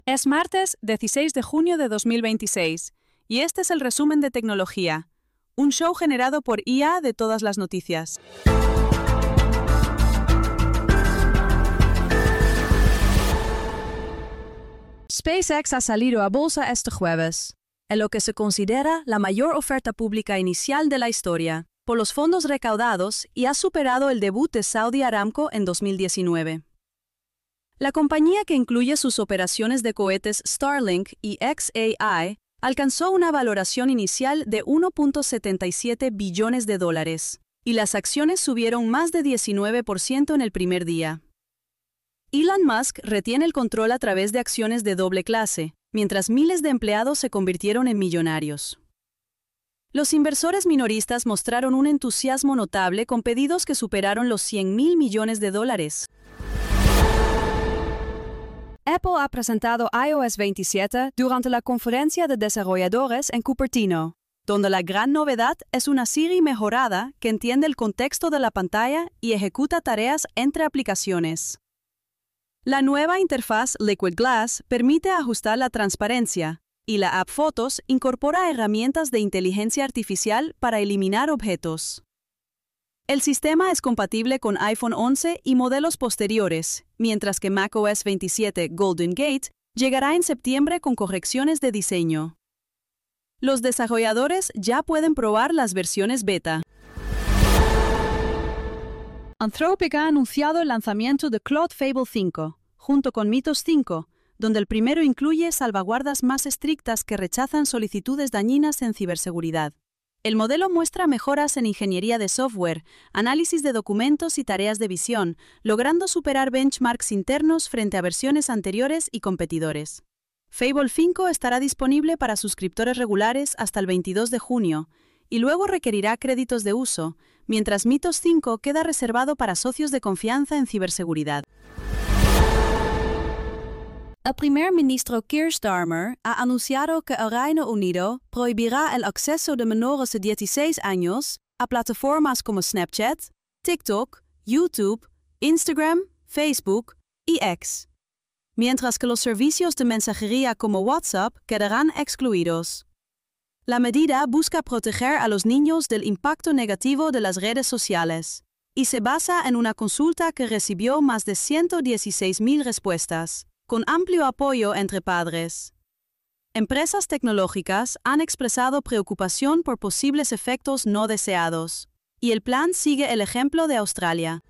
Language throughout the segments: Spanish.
Es martes 16 de junio de 2026 y este es el resumen de tecnología, un show generado por IA de todas las noticias. SpaceX ha salido a bolsa este jueves, en lo que se considera la mayor oferta pública inicial de la historia, por los fondos recaudados y ha superado el debut de Saudi Aramco en 2019. La compañía, que incluye sus operaciones de cohetes Starlink y xAI, alcanzó una valoración inicial de $1.77 billones, y las acciones subieron más de 19% en el primer día. Elon Musk retiene el control a través de acciones de doble clase, mientras miles de empleados se convirtieron en millonarios. Los inversores minoristas mostraron un entusiasmo notable con pedidos que superaron los $100.000 millones. Apple ha presentado iOS 27 durante la conferencia de desarrolladores en Cupertino, donde la gran novedad es una Siri mejorada que entiende el contexto de la pantalla y ejecuta tareas entre aplicaciones. La nueva interfaz Liquid Glass permite ajustar la transparencia, y la app Fotos incorpora herramientas de inteligencia artificial para eliminar objetos. El sistema es compatible con iPhone 11 y modelos posteriores, mientras que macOS 27 Golden Gate llegará en septiembre con correcciones de diseño. Los desarrolladores ya pueden probar las versiones beta. Anthropic ha anunciado el lanzamiento de Claude Fable 5, junto con Mythos 5, donde el primero incluye salvaguardas más estrictas que rechazan solicitudes dañinas en ciberseguridad. El modelo muestra mejoras en ingeniería de software, análisis de documentos y tareas de visión, logrando superar benchmarks internos frente a versiones anteriores y competidores. Fable 5 estará disponible para suscriptores regulares hasta el 22 de junio, y luego requerirá créditos de uso, mientras Mythos 5 queda reservado para socios de confianza en ciberseguridad. El primer ministro Keir Starmer ha anunciado que el Reino Unido prohibirá el acceso de menores de 16 años a plataformas como Snapchat, TikTok, YouTube, Instagram, Facebook y X, mientras que los servicios de mensajería como WhatsApp quedarán excluidos. La medida busca proteger a los niños del impacto negativo de las redes sociales y se basa en una consulta que recibió más de 116.000 respuestas, con amplio apoyo entre padres. Empresas tecnológicas han expresado preocupación por posibles efectos no deseados, y el plan sigue el ejemplo de Australia.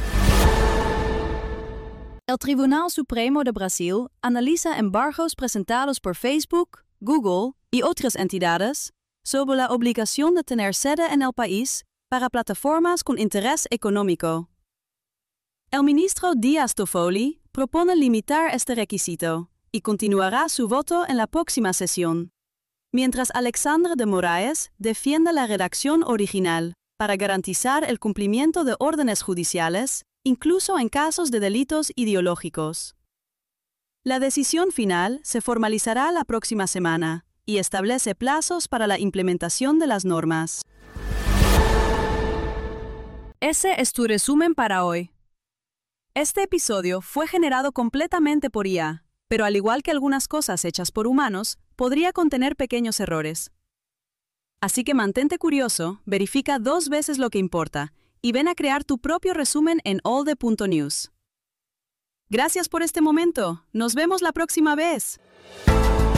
El Tribunal Supremo de Brasil analiza embargos presentados por Facebook, Google y otras entidades sobre la obligación de tener sede en el país para plataformas con interés económico. El ministro Dias Toffoli propone limitar este requisito y continuará su voto en la próxima sesión, mientras Alexandre de Moraes defiende la redacción original para garantizar el cumplimiento de órdenes judiciales, incluso en casos de delitos ideológicos. La decisión final se formalizará la próxima semana y establece plazos para la implementación de las normas. Ese es tu resumen para hoy. Este episodio fue generado completamente por IA, pero al igual que algunas cosas hechas por humanos, podría contener pequeños errores. Así que mantente curioso, verifica 2 veces lo que importa y ven a crear tu propio resumen en allde.news. Gracias por este momento. Nos vemos la próxima vez.